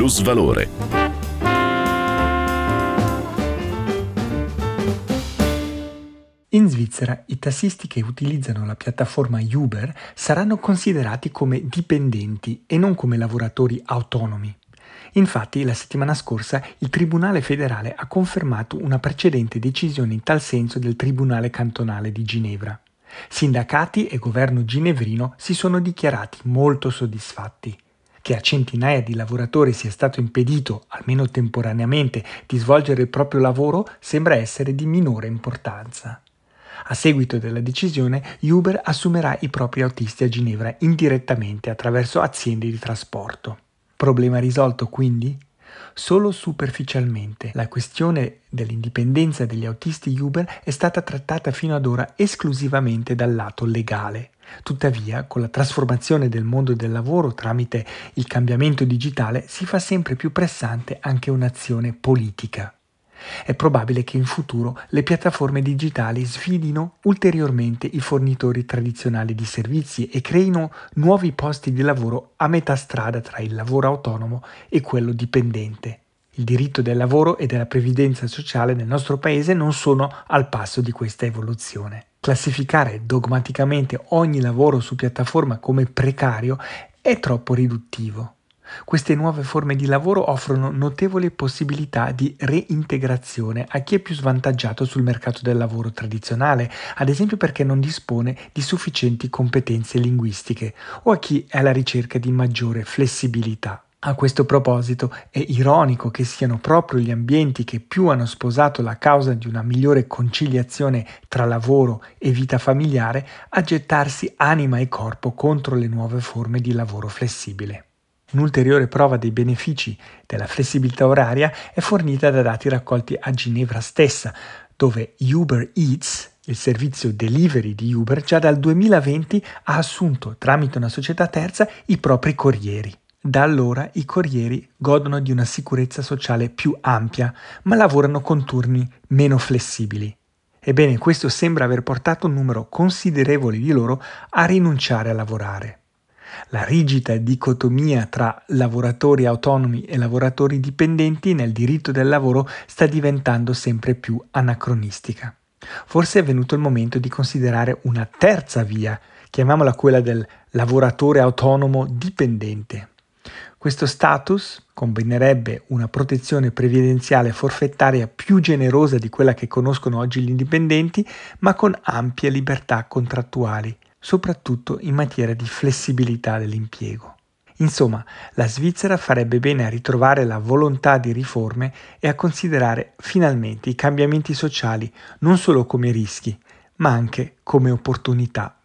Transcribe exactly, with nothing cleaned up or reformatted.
plusvalore. In Svizzera i tassisti che utilizzano la piattaforma Uber saranno considerati come dipendenti e non come lavoratori autonomi. Infatti, la settimana scorsa il Tribunale federale ha confermato una precedente decisione in tal senso del Tribunale cantonale di Ginevra. Sindacati e governo ginevrino si sono dichiarati molto soddisfatti. Che a centinaia di lavoratori sia stato impedito, almeno temporaneamente, di svolgere il proprio lavoro sembra essere di minore importanza. A seguito della decisione, Uber assumerà i propri autisti a Ginevra indirettamente attraverso aziende di trasporto. Problema risolto quindi? Solo superficialmente. La questione dell'indipendenza degli autisti Uber è stata trattata fino ad ora esclusivamente dal lato legale. Tuttavia, con la trasformazione del mondo del lavoro tramite il cambiamento digitale, si fa sempre più pressante anche un'azione politica. È probabile che in futuro le piattaforme digitali sfidino ulteriormente i fornitori tradizionali di servizi e creino nuovi posti di lavoro a metà strada tra il lavoro autonomo e quello dipendente. Il diritto del lavoro e della previdenza sociale nel nostro paese non sono al passo di questa evoluzione. Classificare dogmaticamente ogni lavoro su piattaforma come precario è troppo riduttivo. Queste nuove forme di lavoro offrono notevoli possibilità di reintegrazione a chi è più svantaggiato sul mercato del lavoro tradizionale, ad esempio perché non dispone di sufficienti competenze linguistiche o a chi è alla ricerca di maggiore flessibilità. A questo proposito è ironico che siano proprio gli ambienti che più hanno sposato la causa di una migliore conciliazione tra lavoro e vita familiare a gettarsi anima e corpo contro le nuove forme di lavoro flessibile. Un'ulteriore prova dei benefici della flessibilità oraria è fornita da dati raccolti a Ginevra stessa, dove Uber Eats, il servizio delivery di Uber, già dal duemilaventi ha assunto, tramite una società terza, i propri corrieri. Da allora i corrieri godono di una sicurezza sociale più ampia, ma lavorano con turni meno flessibili. Ebbene, questo sembra aver portato un numero considerevole di loro a rinunciare a lavorare. La rigida dicotomia tra lavoratori autonomi e lavoratori dipendenti nel diritto del lavoro sta diventando sempre più anacronistica. Forse è venuto il momento di considerare una terza via, chiamiamola quella del lavoratore autonomo dipendente. Questo status combinerebbe una protezione previdenziale forfettaria più generosa di quella che conoscono oggi gli indipendenti, ma con ampie libertà contrattuali, soprattutto in materia di flessibilità dell'impiego. Insomma, la Svizzera farebbe bene a ritrovare la volontà di riforme e a considerare finalmente i cambiamenti sociali non solo come rischi, ma anche come opportunità.